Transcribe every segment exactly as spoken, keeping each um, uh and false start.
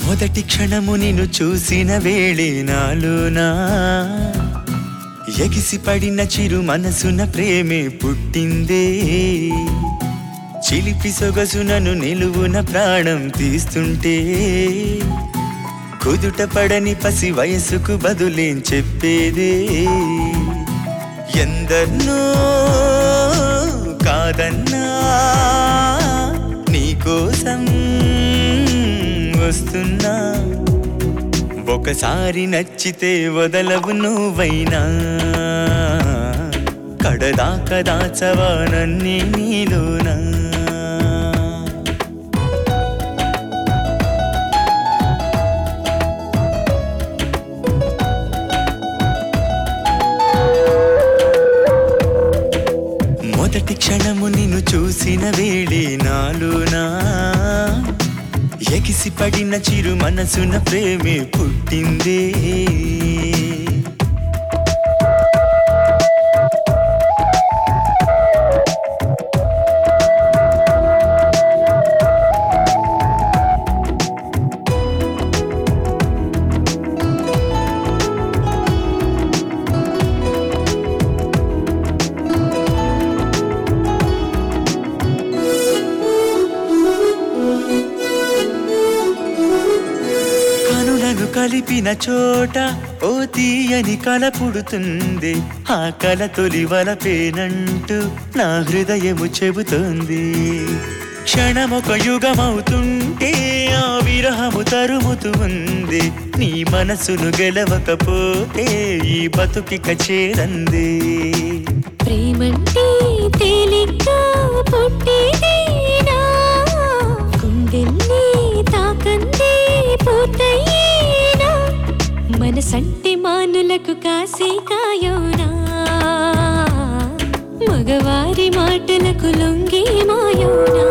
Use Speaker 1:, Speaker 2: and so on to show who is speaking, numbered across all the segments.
Speaker 1: మొదటి క్షణము నిన్ను చూసిన వేళే నాలోనా ఎగిసి పడిన చిరు మనసున ప్రేమే పుట్టిందే. చిలిపి సొగసునను నిలువున ప్రాణం తీస్తుంటే కుదుట పడని పసి వయసుకు బదులేం చెప్పేదే. ఎందర్నో కాదన్నా నీకోసం వస్తున్నా. ఒకసారి నచ్చితే వదలవు నువ్వైనా కడదాకా దాచవా నన్నే నీలోనా. మొదటి క్షణము నిన్ను చూసిన వేళే నాలోనా ఎగిసి పడిన చిరు మనసున ప్రేమే పుట్టిందే. కలిపిన చోట ఓ తీయని కల పుడుతుంది. ఆ కల తొలి వలపేనంటూ నా హృదయము చెబుతోంది. క్షణమొక యుగమవుతుంటే ఆ విరహము తరుముతూ ఉంది. నీ మనసును గెలవకపోతే ఈ బతుకిక చేరంది.
Speaker 2: ప్రేమంటే తేలిగ్గా పుట్టేదేనా, గుండెల్ని తాకందే పూర్తయ్యేనా. మనసంటే మానులకు కాసే కాయోనా, మగవారి మాటలకు లొంగే మాయోనా.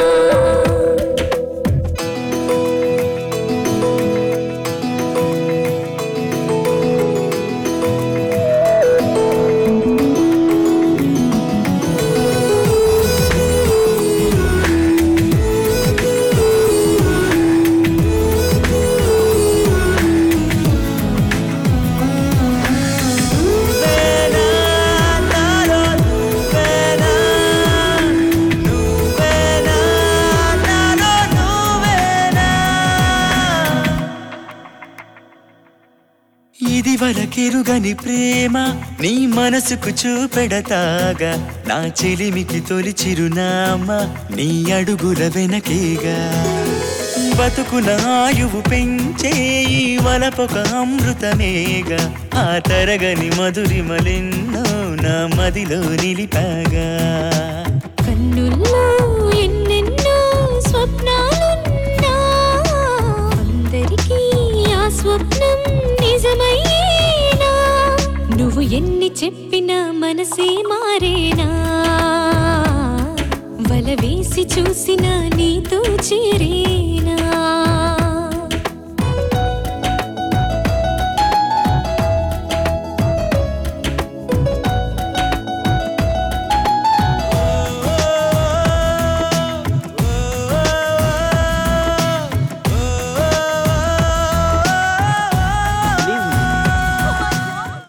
Speaker 1: ఇది వరకెరుగని ప్రేమ నీ మనసుకు చూపెడతాగా. నా చెలిమికి తొలి చిరునామా నీ అడుగుల వెనకేగా. బతుకున ఆయువు పెంచే ఈ వలపొక అమృతమేగా. ఆ తరగని మధురిమలెన్నో నా మదిలో నిలిపాగా.
Speaker 2: కన్నుల్లో ఎన్నెన్నో స్వప్నాలున్నా, అందరికీ ఆ స్వప్నం నిజమయ్యేనా. నువ్వు ఎన్ని చెప్పినా మనసే మారేనా, వల వేసి చూసినా నీతో చేరే.